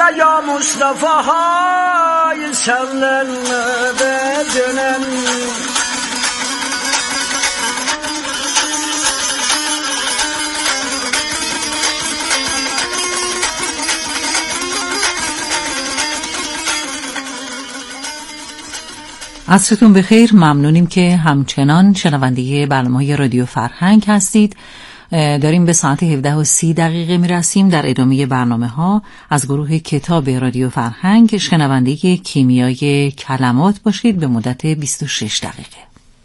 یا مصطفی های سلن بجنن عصرتون بخیر. ممنونیم که همچنان شنونده برنامه رادیو فرهنگ هستید. داریم به ساعت 17:30 میرسیم. در ادامه برنامه ها از گروه کتاب رادیو فرهنگ شنونده کیمیای کلمات باشید به مدت 26 دقیقه.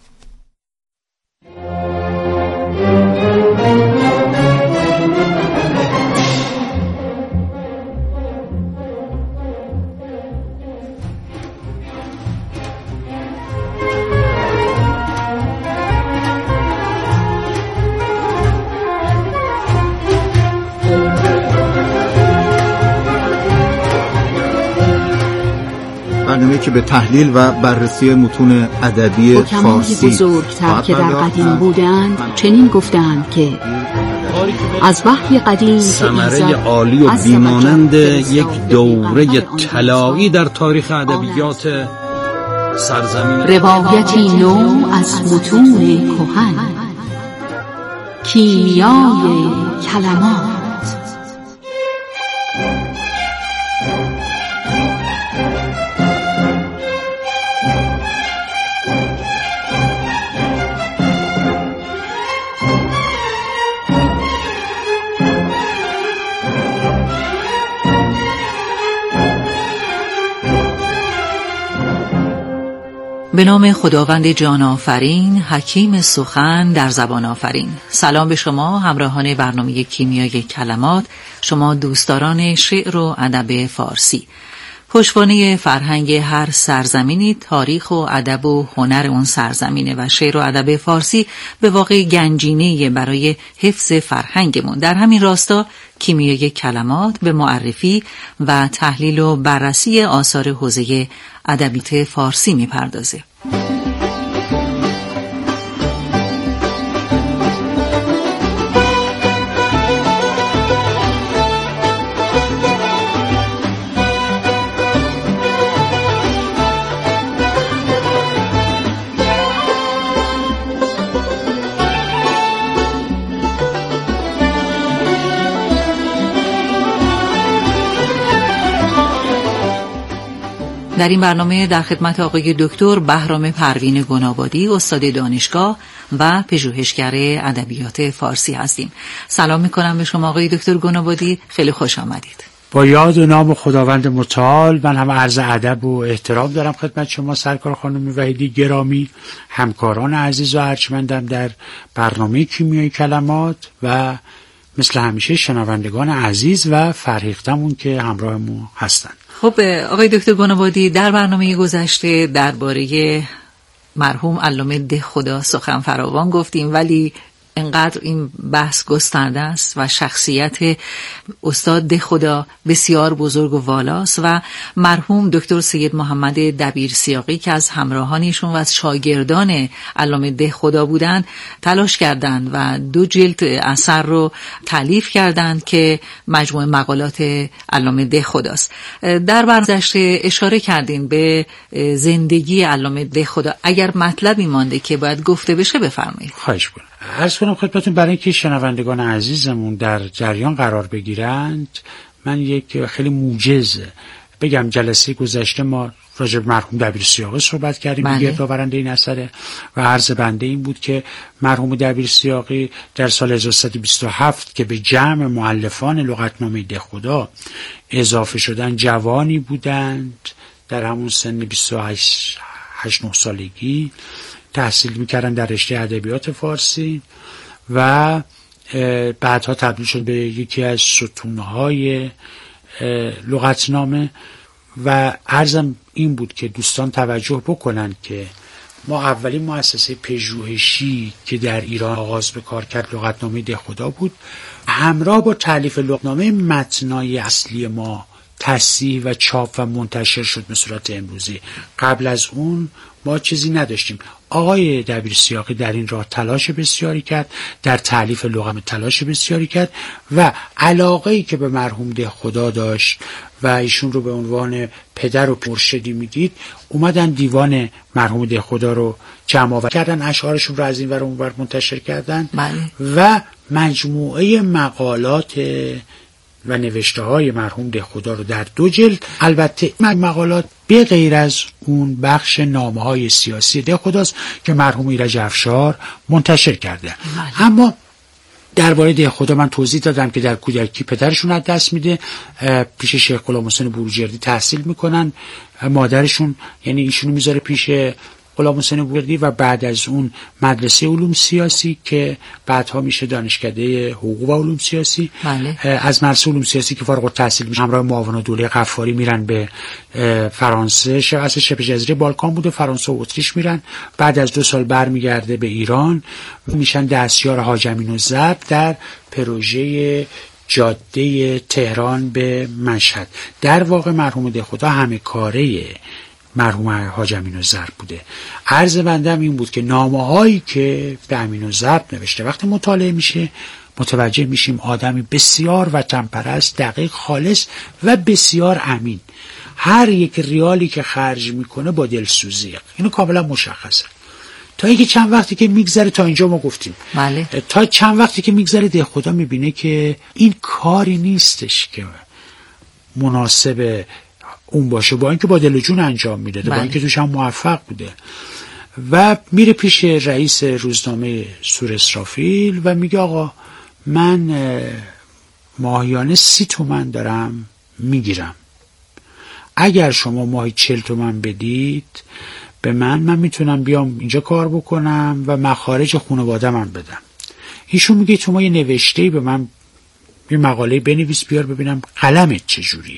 برنامه‌ای که به تحلیل و بررسی متون ادبی فارسی بزرگتر که در قدیم بودند چنین گفتند که از وحی قدیم ثمره عالی و بیمانند یک دوره طلایی در تاریخ ادبیات سرزمین، روایتی نو از متون کهن، کیمیای کلمات. به نام خداوند جان آفرین، حکیم سخن در زبان آفرین. سلام به شما همراهان برنامه کیمیای کلمات، شما دوستداران شعر و ادب فارسی. پشتوانه فرهنگ هر سرزمینی تاریخ و ادب و هنر اون سرزمینه و شعر و ادب فارسی به واقع گنجینه برای حفظ فرهنگمون. در همین راستا کیمیای کلمات به معرفی و تحلیل و بررسی آثار حوزه ادبیات فارسی میپردازه. در این برنامه در خدمت آقای دکتر بهرام پروین گنابادی، استاد دانشگاه و پژوهشگر ادبیات فارسی هستیم. سلام میکنم به شما آقای دکتر گنابادی، خیلی خوش آمدید. با یاد و نام خداوند متعال من هم عرض ادب و احترام دارم خدمت شما سرکار خانم وحیدی گرامی، همکاران عزیز و ارجمندم در برنامه کیمیای کلمات و مثل همیشه شنوندگان عزیز و فرهیختمون که همراهمون هستن. خب آقای دکتر گنابادی، در برنامه گذشته درباره مرحوم علامه دهخدا سخن فراوان گفتیم، ولی انقدر این بحث گسترده است و شخصیت استاد دهخدا بسیار بزرگ و والاست و مرحوم دکتر سید محمد دبیرسیاقی که از همراهانشون و از شاگردان علامه دهخدا بودند تلاش کردند و 2 جلد اثر رو تالیف کردند که مجموعه مقالات علامه دهخداست. در برگذشته اشاره کردین به زندگی علامه دهخدا. اگر مطلبی مانده که باید گفته بشه بفرمایید. خواهش کنم. عرض کنم خدمتتون برای اینکه شنوندگان عزیزمون در جریان قرار بگیرند، من یک خیلی موجز بگم. جلسه گذشته ما راجع به مرحوم دبیرسیاقی صحبت کردیم، گردآورنده این اثر، و عرض بنده این بود که مرحوم دبیرسیاقی در سال 1327 که به جمع مؤلفان لغتنامه دهخدا اضافه شدن جوانی بودند، در همون سن 28-9 سالگی تحصیل میکردن در رشته ادبیات فارسی و بعدها تبدیل شد به یکی از ستونهای لغتنامه. و عرضم این بود که دوستان توجه بکنند که ما اولین مؤسسه پژوهشی که در ایران آغاز به کار کرد لغتنامه دهخدا بود. همراه با تالیف لغتنامه متنای اصلی ما تصحیح و چاپ و منتشر شد به صورت امروزی. قبل از اون ما چیزی نداشتیم. آقای دبیرسیاقی در این راه تلاش بسیاری کرد، در تألیف لغم تلاش بسیاری کرد و علاقه‌ای که به مرحوم دهخدا داشت و ایشون رو به عنوان پدر و مرشدی میدید، اومدن دیوان مرحوم دهخدا رو جمع آوری کردن، اشعارشون رو از این ور اون ور منتشر کردن و مجموعه مقالات و نوشته های مرحوم دهخدا رو در 2 جلد، البته مقالات به غیر از اون بخش نامه های سیاسی دهخداست که مرحوم ایرج افشار منتشر کرده. اما درباره دهخدا من توضیح دادم که در کودکی پدرشون از دست میده، پیش شیخ غلام حسین بروجردی تحصیل میکنن، مادرشون یعنی ایشونو میذاره پیش غلام حسین بروجردی و بعد از اون مدرسه علوم سیاسی که بعدها میشه دانشکده حقوق و علوم سیاسی. از مدرسه علوم سیاسی که فارغ التحصیل میشه همراه معاون دوله غفاری میرن به فرانسه، اصل شبه جزیره بالکان بوده، فرانسه و اتریش میرن، بعد از 2 سال برمیگرده به ایران، میشن دستیار حاج امین‌الظرف در پروژه جاده تهران به مشهد. در واقع مرحوم دهخدا همه کاره مرحوم حاج امین‌الظرف بوده. عرض بندم این بود که نامه‌هایی که به امین‌الظرف نوشته وقتی مطالعه میشه متوجه میشیم آدمی بسیار وطنپرست، دقیق، خالص و بسیار امین. هر یک ریالی که خرج میکنه با دلسوزی، اینو کاملا مشخصه. تا اینکه چند وقتی که میگذره، تا اینجا ما گفتیم تا چند وقتی که میگذره دهخدا میبینه که این کاری نیستش که مناسب اون باشه، با اینکه با دل و جون انجام میده، با اینکه توش هم موفق بوده، و میره پیش رئیس روزنامه سور اسرافیل و میگه آقا من ماهیانه 30 تومن دارم میگیرم، اگر شما ماهی 40 تومن بدید به من میتونم بیام اینجا کار بکنم و مخارج خانواده من بدم. ایشون میگه تو ما یه نوشته‌ای به من، یه مقاله بنویس بیار ببینم قلمت چجوریه.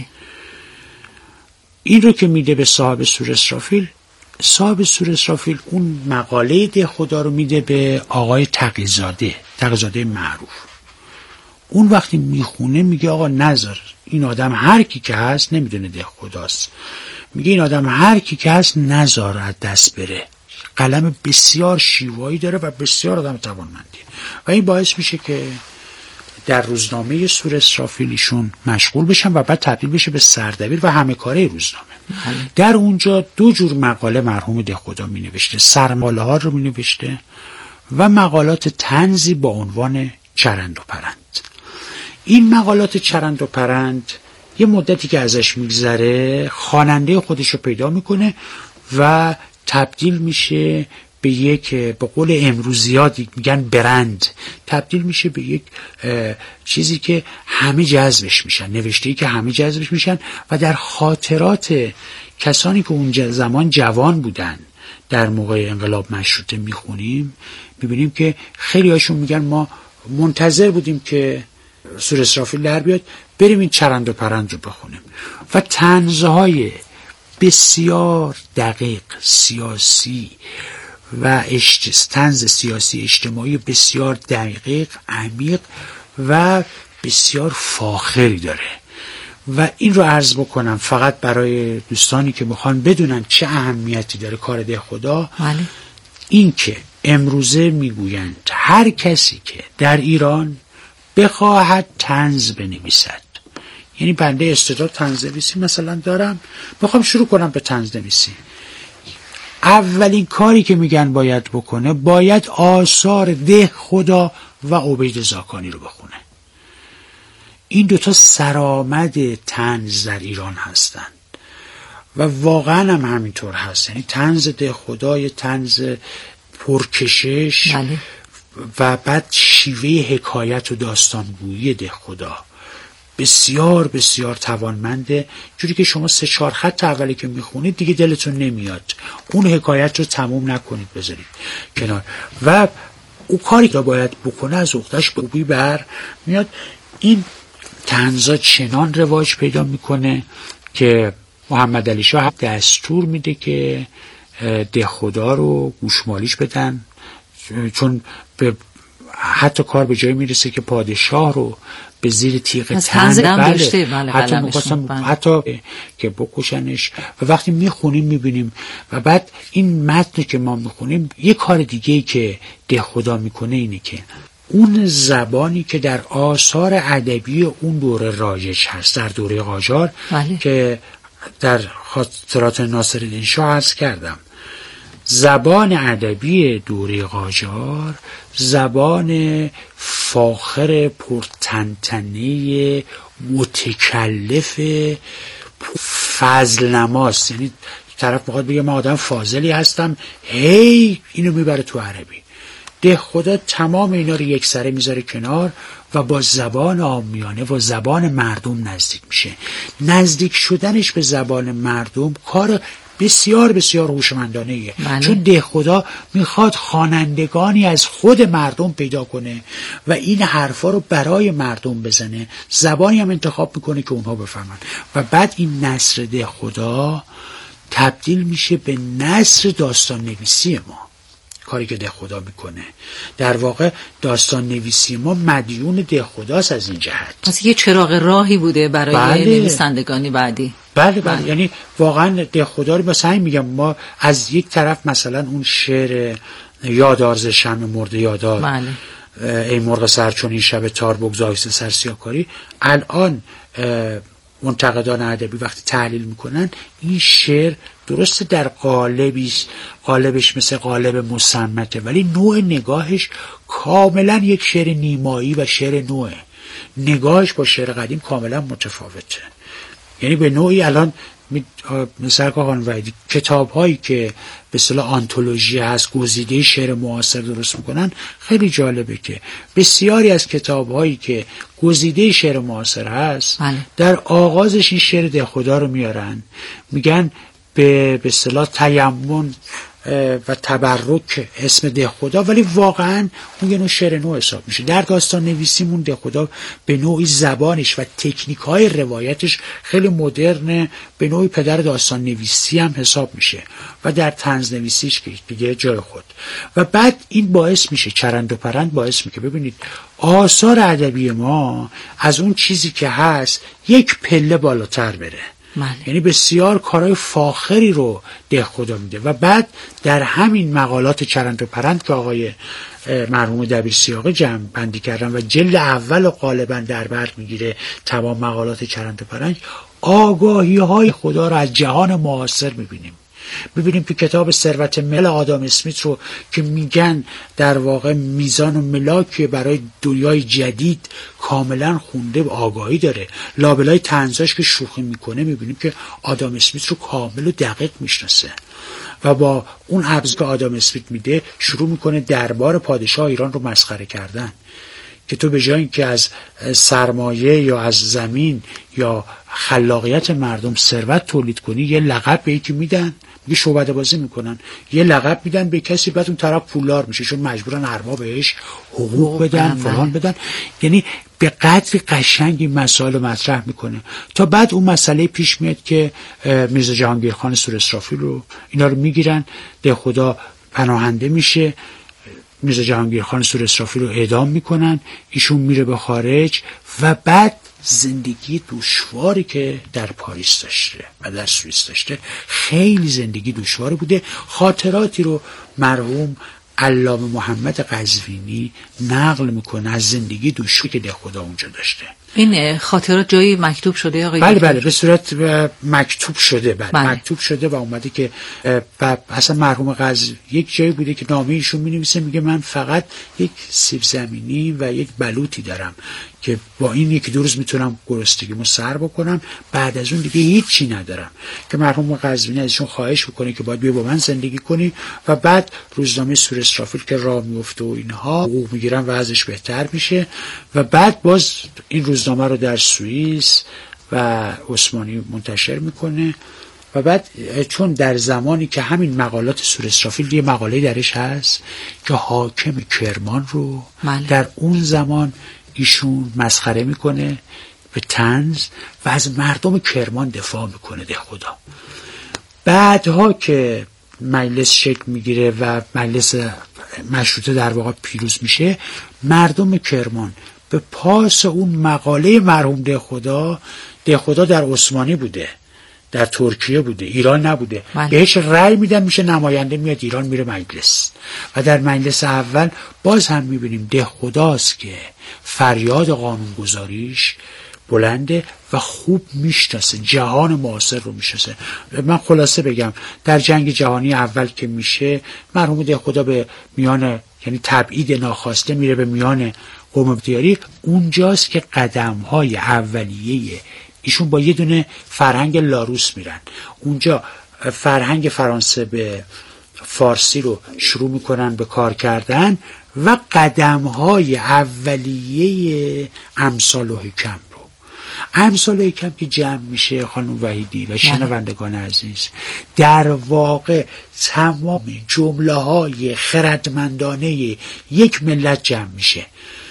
این رو که میده به صاحب سور اسرافیل، صاحب سور اسرافیل اون مقاله دهخدا رو میده به آقای تقی‌زاده معروف. اون وقتی میخونه میگه آقا نظر این آدم هر کی که هست، نمیدونه دهخداست، میگه این آدم هر کی که هست نذار از دست بره. قلم بسیار شیوایی داره و بسیار آدم توانمندیه و این باعث میشه که در روزنامه سور اسرافیل ایشون مشغول بشن و بعد تبدیل بشه به سردبیر و همه کاره روزنامه. در اونجا 2 جور مقاله مرحوم دهخدا می نوشته، سرماله ها رو می نوشته و مقالات طنزی با عنوان چرند و پرند. این مقالات چرند و پرند یه مدتی که ازش میگذره خواننده خودش رو پیدا میکنه و تبدیل میشه به یک، به قول امروزیات میگن برند، تبدیل میشه به یک چیزی که همه جذبش میشن، نوشته‌ای که همه جذبش میشن و در خاطرات کسانی که اون زمان جوان بودن در موقع انقلاب مشروطه میخونیم، میبینیم که خیلی هاشون میگن ما منتظر بودیم که سور اسرافیل در بیاد بریم این چرند و پرند رو بخونیم. و طنزهای بسیار دقیق سیاسی و طنز سیاسی اجتماعی بسیار دقیق، عمیق و بسیار فاخری داره. و این رو عرض بکنم فقط برای دوستانی که میخوان بدونن چه اهمیتی داره کار دهخدا. این که امروزه میگویند هر کسی که در ایران بخواهد طنز بنویسد، یعنی بنده استعداد طنز نویسی مثلا دارم، میخوام شروع کنم به طنز نویسی، اولین کاری که میگن باید بکنه، باید آثار دهخدا و عبید زاکانی رو بخونه. این 2 سرآمد طنز در ایران هستند و واقعا هم همینطور هست. یعنی طنز دهخدا، طنز پرکشش و بعد شیوه حکایت و داستانگویی دهخدا بسیار بسیار توانمنده، جوری که شما 3-4 خط اولی که میخونید دیگه دلتون نمیاد اون حکایت رو تموم نکنید، بذارید کنار و او کاری که باید بکنه از عقده‌اش خوبی بر میاد. این طنزا چنان رواج پیدا میکنه که محمد علی شاه دستور میده که دهخدا رو گوشمالیش بدن، چون به حتی کار به جایی میرسه که پادشاه رو به زیر تیغ تن داشته، حتی می‌خواستن حتی که بکشنش. و وقتی میخونیم میبینیم و بعد این متن که ما میخونیم یه کار دیگه‌ای که دهخدا میکنه اینه که اون زبانی که در آثار ادبی اون دوره رایج هست در دوره قاجار که در خاطرات ناصرالدین شاه عرض کردم، زبان ادبی دوره قاجار زبان فاخر پرتنتنه متکلف فضل نماست. یعنی طرف میخواد بگه من آدم فاضلی هستم، هی اینو میبره تو عربی. دهخدا تمام اینا رو یک سره میذاره کنار و با زبان عامیانه و زبان مردم نزدیک میشه. نزدیک شدنش به زبان مردم کار بسیار بسیار هوشمندانه ایه. چون دهخدا میخواد خوانندگانی از خود مردم پیدا کنه و این حرفا رو برای مردم بزنه، زبانی هم انتخاب میکنه که اونها بفهمن و بعد این نثر دهخدا تبدیل میشه به نثر داستان نویسی ما. کاری که دهخدا میکنه در واقع داستان نویسی ما مدیون دهخداست از این جهت. پس یه چراغ راهی بوده برای نویسندگانی بعدی. بله. یعنی واقعا دهخدا رو مثلا میگم ما از یک طرف مثلا اون شعر یادار ز شمع مرده یادار ای مرغ سر چون این شب تار بگذاشت سر سیاکاری، الان منتقدان ادبی وقتی تحلیل میکنن این شعر درسته در قالبش مثل قالب مصمته، ولی نوع نگاهش کاملا یک شعر نیمایی و شعر نوعه. نگاهش با شعر قدیم کاملا متفاوته. یعنی به نوعی الان مثلا خانم وحیدی کتاب هایی که به اصطلاح آنتولوژی هست گزیده شعر معاصر درست میکنن، خیلی جالبه که بسیاری از کتاب هایی که گزیده شعر معاصر هست در آغازش این شعر دهخدا رو میارن، میگن به اصطلاح تیمم و تبرک اسم دهخدا، ولی واقعا اون یه نوع شعر نو حساب میشه. در داستان نویسیمون دهخدا به نوعی زبانش و تکنیک های روایتش خیلی مدرن، به نوعی پدر داستان نویسی هم حساب میشه و در طنز نویسیش که دیگه جای خود. و بعد این باعث میشه چرند و پرند باعث میشه ببینید آثار ادبی ما از اون چیزی که هست یک پله بالاتر بره. یعنی بسیار کارهای فاخری رو دهخدا میده و بعد در همین مقالات چرند و پرند که آقای مرحوم دبیرسیاقی جمع بندی کردن و جلد اول و غالبا در بر میگیره تمام مقالات چرند و پرند، آگاهی های خدا رو از جهان معاصر میبینیم که کتاب ثروت ملل آدام اسمیت رو که میگن در واقع میزان و ملاکی برای دنیای جدید کاملا خونده و آگاهی داره. لابلای طنزاش که شوخی میکنه میبینیم که آدام اسمیت رو کامل و دقیق میشناسه و با اون ابزاری که آدام اسمیت میده شروع میکنه دربار پادشاه ایران رو مسخره کردن که تو به جای اینکه از سرمایه یا از زمین یا خلاقیت مردم ثروت تولید کنی، یه لقب به یکی میدن، میگه شعبده بازی میکنن، یه لقب میدن به کسی، بعد اون طرف پولدار میشه چون مجبورن هر بهش حقوق بدن فلان بدن. یعنی به قدری قشنگی مسائل مطرح میکنه تا بعد اون مسئله پیش میاد که میرزا جهانگیر خان سور اسرافیل رو اینا رو میگیرن، دهخدا پناهنده میشه، میرزا جهانگیر خان سور اسرافیل رو اعدام میکنن، ایشون میره به خارج و بعد زندگی دشواری که در پاریس داشته و در سوئیس داشته خیلی زندگی دشواری بوده. خاطراتی رو مرحوم علامه محمد قزوینی نقل میکنه از زندگی دشواری که دهخدا اونجا داشته. این خاطرات جایی مکتوب شده آقای؟ بله به صورت مکتوب شده. مکتوب شده و اومده که اصلا مرحوم قزوینی یک جایی بوده که نامه ایشون می‌نویسه، میگه من فقط یک سیب زمینی و یک بلوطی دارم که با این یکی دو روز میتونم گرسنگیمو سر بکنم، بعد از اون دیگه هیچی ندارم. که مرحوم قزوینی ازشون خواهش میکنه که باید بیا با من زندگی کنی و بعد روزنامه سور اسرافیل که راه میفته و اینها حقوق میگیرن و ازش بهتر میشه و بعد باز این روزنامه رو در سوئیس و عثمانی منتشر میکنه و بعد چون در زمانی که همین مقالات سور اسرافیل یه مقاله درش هست که حاکم کرمان رو در اون زمان ایشون مسخره میکنه به طنز و از مردم کرمان دفاع میکنه دهخدا. بعدها که مجلس شکل میگیره و مجلس مشروطه در واقع پیروز میشه، مردم کرمان به پاس اون مقاله مرحوم دهخدا در عثمانی بوده، در ترکیه بوده، ایران نبوده، بهش رأی میدن، میشه نماینده، میاد ایران، میره مجلس و در مجلس اول باز هم میبینیم دهخداست که فریاد قانونگذاریش بلنده و خوب میشناسه، جهان معاصر رو میشناسه. من خلاصه بگم در جنگ جهانی اول که میشه، مرحوم دهخدا به میان، یعنی تبعید ناخواسته میره به میان قوم بختیاری. اونجاست که قدم‌های اولیه ایشون با یه دونه فرهنگ لاروس میرن. اونجا فرهنگ فرانسه به فارسی رو شروع میکنن به کار کردن و قدم‌های اولیه امثال و حکم رو، امثال و حکم که جمع میشه خانم وحیدی و شنوندگان عزیز، در واقع تمام جمله‌های خردمندانه یک ملت جمع میشه.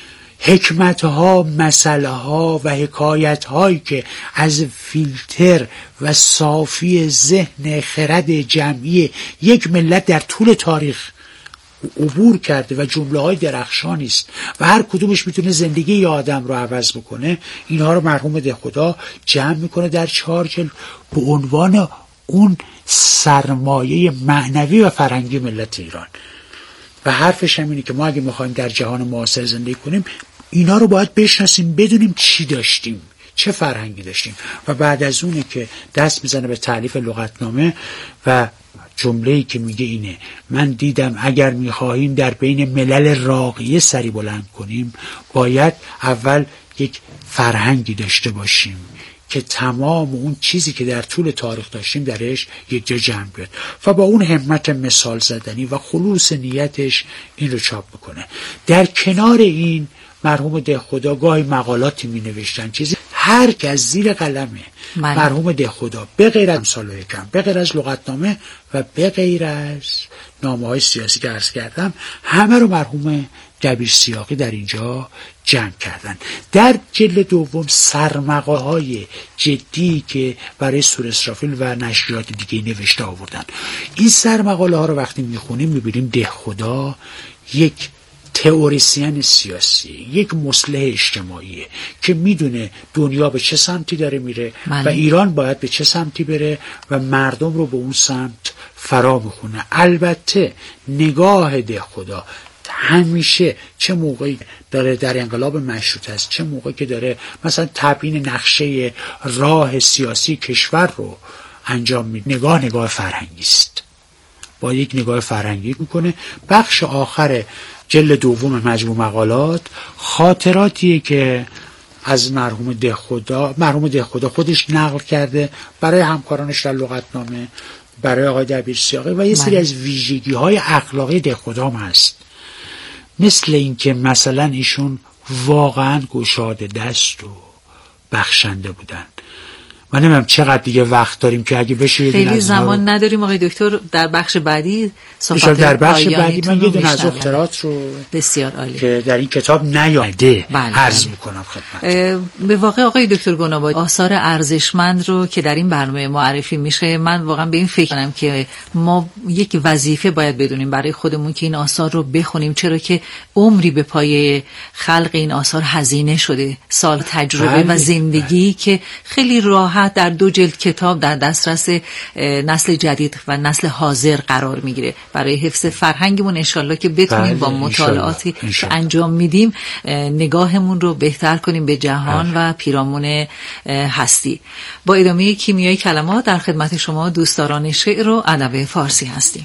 حکمتها، مسئله ها و حکایت هایی که از فیلتر و صافی ذهن خرد جمعی یک ملت در طول تاریخ عبور کرده و جمله های درخشانی است و هر کدومش میتونه زندگی یه آدم رو عوض بکنه، اینها رو مرحوم دهخدا جمع میکنه در 4 جلد به عنوان اون سرمایه معنوی و فرهنگی ملت ایران. و حرفش هم اینه که ما اگه میخوایم در جهان معاصر زندگی کنیم، اینا رو باید بشناسیم، بدونیم چی داشتیم، چه فرهنگی داشتیم. و بعد از اونه که دست میزنه به تالیف لغتنامه و جمله‌ای که میگه اینه: من دیدم اگر میخواهیم در بین ملل راقیه سری بلند کنیم، باید اول یک فرهنگی داشته باشیم که تمام اون چیزی که در طول تاریخ داشتیم درش یک جا جمع بیاد. و با اون همت مثال زدنی و خلوص نیتش این رو چاپ بکنه. در کنار این مرحوم دهخدا گاهی مقالاتی می نوشتن، چیزی هر که از زیر قلمه مرحوم دهخدا، به غیر از امثال و حکم، به غیر از لغتنامه و به غیر از نامه‌های سیاسی که عرض کردم، همه رو مرحوم دبیرسیاقی در اینجا جمع کردن. در جلد دوم سرمقاله‌های جدی که برای سور اسرافیل و نشریات دیگه نوشته آوردن. این سرمقاله‌ها رو وقتی میخونیم میبینیم دهخدا یک تئوریسین سیاسی، یک مصلح اجتماعی که میدونه دنیا به چه سمتی داره میره و ایران باید به چه سمتی بره و مردم رو به اون سمت فرا میخونه. البته نگاه دهخدا همیشه، چه موقعی داره در انقلاب مشروطه است، چه موقعی که داره مثلا تبیین نقشه راه سیاسی کشور رو انجام میده، نگاه فرهنگی است، با یک نگاه فرهنگی میکنه. بخش آخر جلد دوم مجموع مقالات خاطراتیه که از مرحوم دهخدا خودش نقل کرده برای همکارانش در لغتنامه، برای آقای دبیرسیاقی، و یه سری از ویژگی‌های اخلاقی دهخدا هم هست، مثل این که مثلا ایشون واقعا گشاده دست و بخشنده بودن. من نمیدونم چقدر دیگه وقت داریم که اگه بشه خیلی زمان نداریم آقای دکتر، در بخش بعدی صحبت در بخش بعدی من یه دونه از اختراعات رو بسیار عالی که در این کتاب نیامده عرض میکنم خدمت. به واقع آقای دکتر گنابادی آثار ارزشمند رو که در این برنامه معرفی میشه، من واقعا به این فکر کنم که ما یک وظیفه باید بدونیم برای خودمون که این آثار رو بخونیم، چرا که عمری به پای خلق این آثار هزینه شده، سال تجربه و زندگی که خیلی راحت در 2 جلد کتاب در دسترس نسل جدید و نسل حاضر قرار میگیره. برای حفظ فرهنگمون انشالله که بتونیم با مطالعاتی که انجام میدیم نگاهمون رو بهتر کنیم به جهان و پیرامون هستی. با ادامه کیمیای کلمات در خدمت شما دوستداران شعر و ادب فارسی هستیم.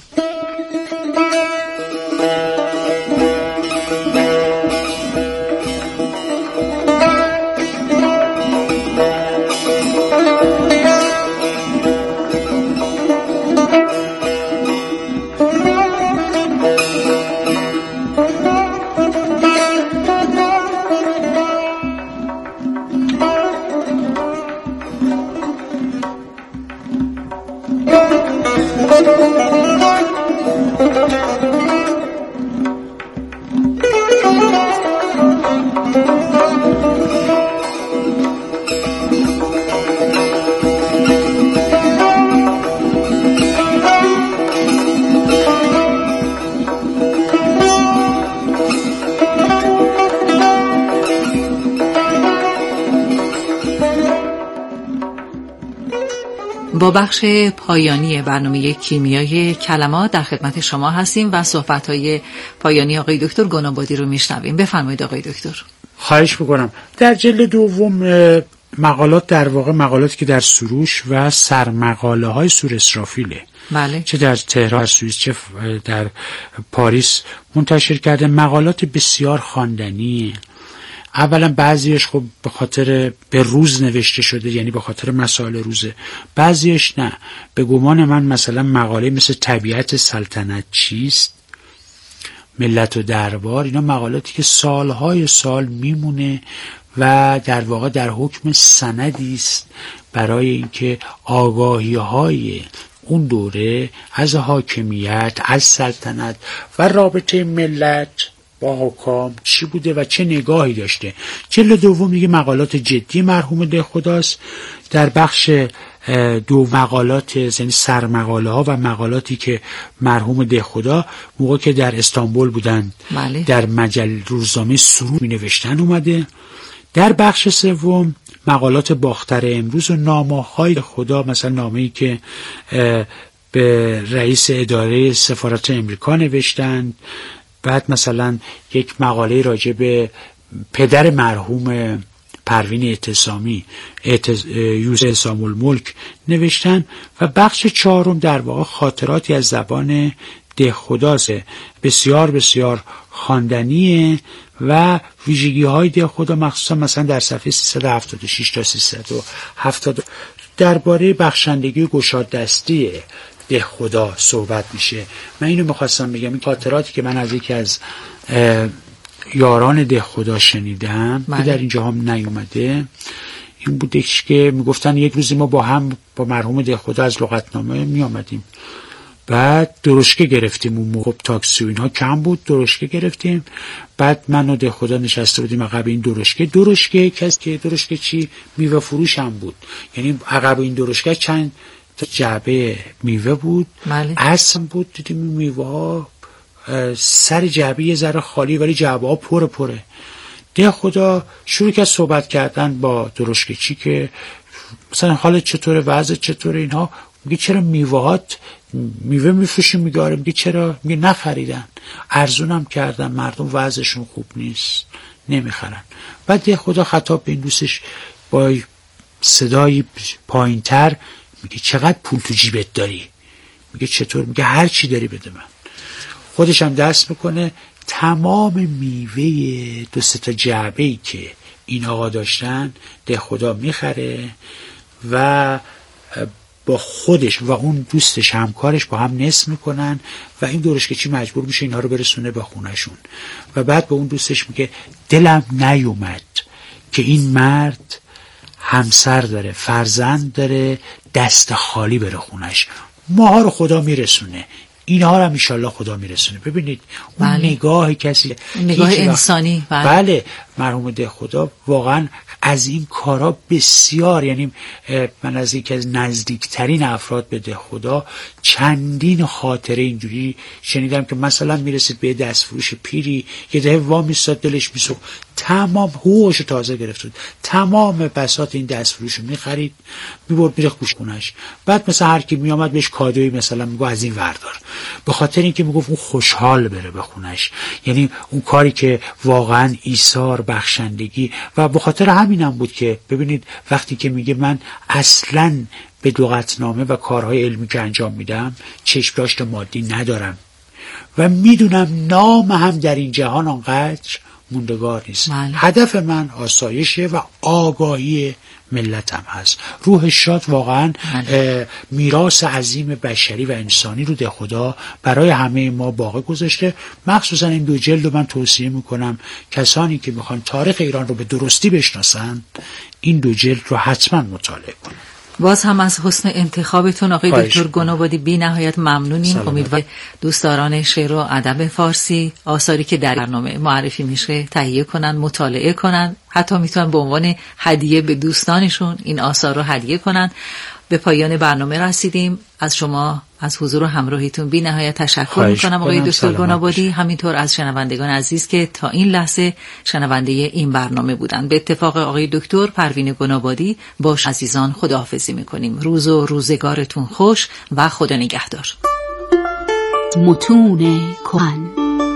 با بخش پایانی برنامه کیمیای کلمات در خدمت شما هستیم و صحبت‌های پایانی آقای دکتر گنابادی رو میشنویم. بفرمایید آقای دکتر. خواهش میکنم. در جلد دوم مقالات، در واقع مقالاتی که در سروش و سرمقاله های سور اسرافیله، بله. چه در تهران، سوئیس، چه در پاریس منتشر کرده. مقالات بسیار خواندنیه. اولا بعضیش خب به خاطر به روز نوشته شده، یعنی به خاطر مسائل روزه، بعضیش نه. به گمان من مثلا مقاله مثل طبیعت سلطنت چیست، ملت و دربار، اینا مقالاتی که سالهای سال میمونه و در واقع در حکم سندی است برای اینکه آگاهی‌های اون دوره از حاکمیت، از سلطنت و رابطه ملت با حکام چی بوده و چه نگاهی داشته. جلد دوم دیگه مقالات جدی مرحوم دهخداست. در بخش دو مقالات، یعنی سرمقاله ها و مقالاتی که مرحوم دهخدا موقع که در استانبول بودن بله. در روزنامه سرود می نوشتن اومده. در بخش سوم مقالات باختر امروز و نامه‌های خدا، مثلا نامه‌ای که به رئیس اداره سفارت امریکا نوشتند. بعد مثلا یک مقاله راجع به پدر مرحوم پروین اعتصامی، یوسف اعتصام الملک نوشتن. و بخش چهارم در واقع خاطراتی از زبان دهخداست، بسیار بسیار خواندنیه و ویژگی های دهخدا مخصوصا مثلا در صفحه 376 تا 370 درباره بخشندگی و گشاددستی دهخدا صحبت میشه. من اینو میخواستم بگم، این خاطراتی که من از یکی از یاران دهخدا شنیدم که در اینجا هم نیومده، این بودش که میگفتن یک روزی ما با هم با مرحوم دهخدا از لغتنامه میامدیم، بعد درشکه گرفتیم. اون موقع تاکسی و اینها کم بود، درشکه گرفتیم. بعد من و دهخدا نشسته بودیم عقب این درشکه کسی که درشکه چی میوه فروش هم بود، یعنی عقب این درشکه چند تا جعبه میوه بود، اصل بود. دیدیم این میوه ها سر جعبه یه ذره خالی ولی جعبه ها پره. دهخدا شروع کرد صحبت کردن با درشکه چی که مثلا حالت چطوره، وضع چطوره، اینها. میگه چرا میوه میفروشیم؟ میگه آره. میگه چرا؟ میگه نخریدن، ارزونم کردن، مردم وضعشون خوب نیست نمیخرن. بعد دهخدا خطاب به این دوستش با صدای پایینتر میگه چقدر پول تو جیبت داری؟ میگه چطور؟ میگه هر چی داری بده من. خودش هم دست میکنه تمام میوه 2-3 تا جعبه‌ای که این آقا داشتن دهخدا میخره و با خودش و اون دوستش همکارش با هم نصف میکنن و این درشکه‌چی مجبور میشه اینها رو برسونه به خونهشون. و بعد به اون دوستش میگه دلم نیومد که این مرد همسر داره، فرزند داره، دست خالی بره خونش. ماها رو خدا میرسونه، اینها رو هم انشالله خدا میرسونه. ببینید اون نگاه کسی، نگاه انسانی. بله مرحوم دهخدا واقعا از این کارا بسیار، یعنی من از یکی از نزدیکترین افراد به دهخدا چندین خاطره اینجوری شنیدم که مثلا میرسید به دستفروش پیری یه دهه وام میستاد، دلش میسوخت، تمام حقوقش تازه گرفت بود، تمام بساط این دستفروش رو میخرید میبرد میره خونش. بعد مثلا هر کی میامد بهش کادویی مثلا میگه از این وردار، به خاطر اینکه میگفت اون خوشحال بره به خونش. یعنی اون کاری که واقعا ایثار، بخشندگی، و به خاطر همینم بود که ببینید وقتی که میگه من اصلاً به لغتنامه و کارهای علمی که انجام میدم چشم داشت مادی ندارم و میدونم نام هم در این جهان آنقدر موندگار نیست. هدف من آسایشه و آگاهی ملتم هست. روح شاد واقعا میراث عظیم بشری و انسانی رو دهخدا برای همه ما باقی گذاشته. مخصوصا این 2 جلد رو من توصیه میکنم کسانی که میخوان تاریخ ایران رو به درستی بشناسن این 2 جلد رو حتما مطالعه کنن. باز هم از حسن انتخابتون آقای دکتر گنابادی بی نهایت ممنونیم. امیدوارم دوستداران شعر و ادب فارسی آثاری که در برنامه معرفی میشه تهیه کنن، مطالعه کنن، حتی میتونن به عنوان هدیه به دوستانشون این آثار رو هدیه کنن به پایان برنامه رسیدیم. از شما از حضور و همراهیتون بی نهایت تشکر میکنم آقای دکتر گنابادی، همینطور از شنوندگان عزیز که تا این لحظه شنونده این برنامه بودن. به اتفاق آقای دکتر پروین گنابادی با عزیزان خداحافظی میکنیم. روز و روزگارتون خوش و خدا نگهدار. متون کهن.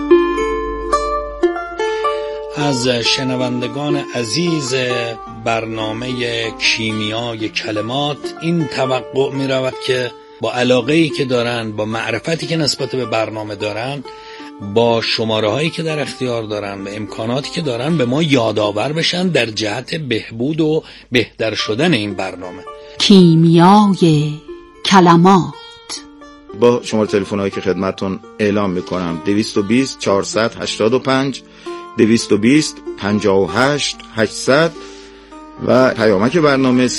از شنوندگان عزیز برنامه کیمیای کلمات این توقع می رود که با علاقه‌ای که دارن، با معرفتی که نسبت به برنامه دارن، با شماره هایی که در اختیار دارن و امکاناتی که دارن به ما یادآور بشن در جهت بهبود و بهتر شدن این برنامه. کیمیای کلمات. با شماره تلفن هایی که خدمتتون اعلام میکنم 220 485 220 58 800 و پیامک برنامه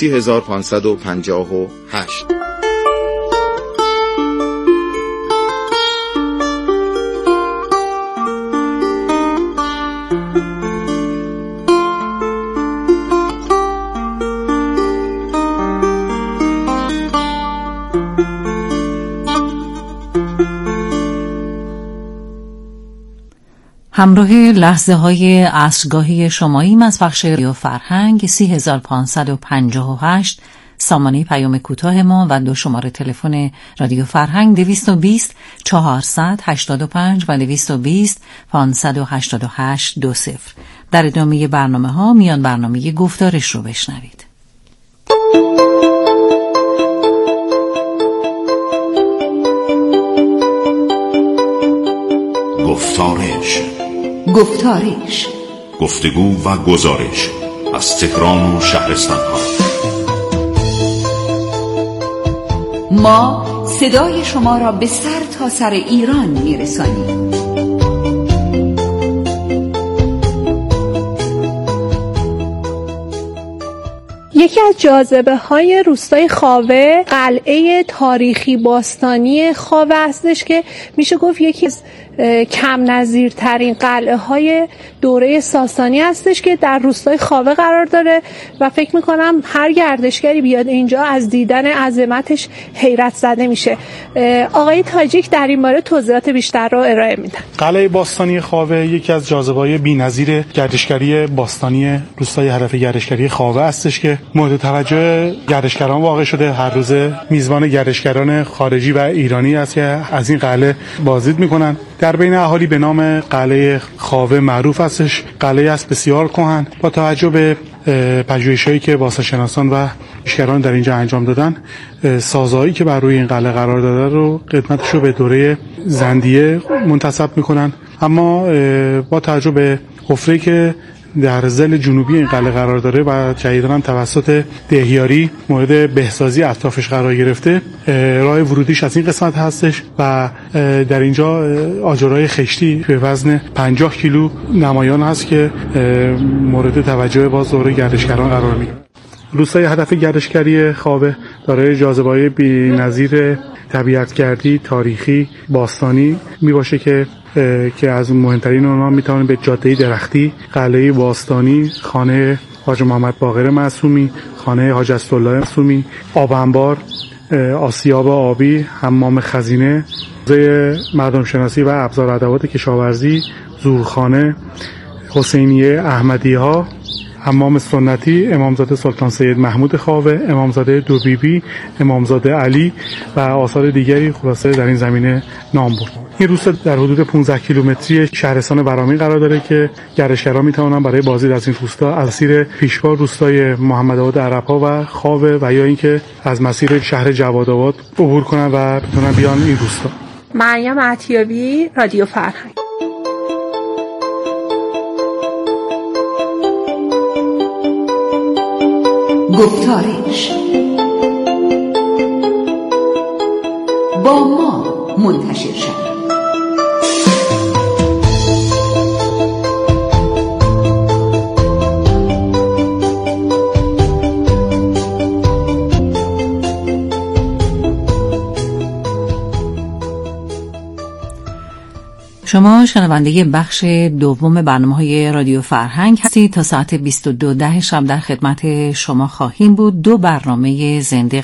30558. همراه لحظه های عصرگاهی شماییم از بخش رادیو فرهنگ 3558 سامانه پیام کوتاه ما و 2 شماره تلفن رادیو فرهنگ 220 485 و 220 588 20. در ادامه برنامه ها میان برنامه گفتارش رو بشنوید. گفتارش گفتگو و گزارش از تهران و شهرستان‌ها. ما صدای شما را به سر تا سر ایران میرسانیم. یکی از جاذبه‌های روستای خاوه قلعه تاریخی باستانی خاوه هستش که میشه گفت یکی از کم نظیرترین قلعه های دوره ساسانی هستش که در روستای خاوه قرار داره و فکر میکنم هر گردشگری بیاد اینجا از دیدن عظمتش حیرت زده میشه. آقای تاجیک در این باره توضیحات بیشتر رو ارائه میدن. قلعه باستانی خاوه یکی از جاذبه‌های بی‌نظیر گردشگری باستانی روستای هدف گردشگری خاوه هستش که مورد توجه گردشگران واقع شده. هر روزه میزبان گردشگران خارجی و ایرانی است که از این قلعه بازدید میکنن. در بین اهالی به نام قلعه خاوه معروف هستش. قلعه است بسیار کهن. با توجه به پژوهش‌هایی که باستانشناسان و گردشگران در اینجا انجام دادن، سازهایی که بر روی این قلعه قرار داده رو قدمتش رو به دوره زندیه منتسب میکنن. اما با توجه به حفره‌ای که در ضلع جنوبی این قلعه قرار داره و جدیداً هم توسط دهیاری مورد بهسازی اطرافش قرار گرفته، راه ورودیش از این قسمت هستش و در اینجا آجرهای خشتی به وزن 50 کیلو نمایان هست که مورد توجه باز دوره گردشگران قرار میگیره. روستای هدف گردشگری خاوه دارای جاذبه‌های بی‌نظیر طبیعتگردی، تاریخی، باستانی می باشه که از مهمترین اونها میتونیم به جاده درختی، قلعه باستانی، خانه حاج محمد باقر معصومی، خانه حاج اسدالله معصومی، آب انبار، آسیاب آبی، حمام خزینه، موزه مردم شناسی و ابزار ادوات کشاورزی، زورخانه، حسینیه احمدی‌ها، حمام سنتی، امامزاده سلطان سید محمود خاوه، امامزاده دو بیبی، امامزاده علی و آثار دیگری خلاصه در این زمینه نام برد. این روستا در حدود 15 کیلومتری شهرستان ورامین قرار داره که گردشگران میتونن برای بازدید از این روستا از مسیر پیشوا روستای محمدآباد عرب‌ها و خاوه و یا اینکه از مسیر شهر جوادآباد عبور کنن و بتونن بیان این روستا. مریم عطیابی، رادیو فرهنگ. گفتارش با ما منتشر شد. شما شنونده بخش دوم برنامه‌های رادیو فرهنگ هستید. تا ساعت 22:10 شب در خدمت شما خواهیم بود. 2 برنامه زنده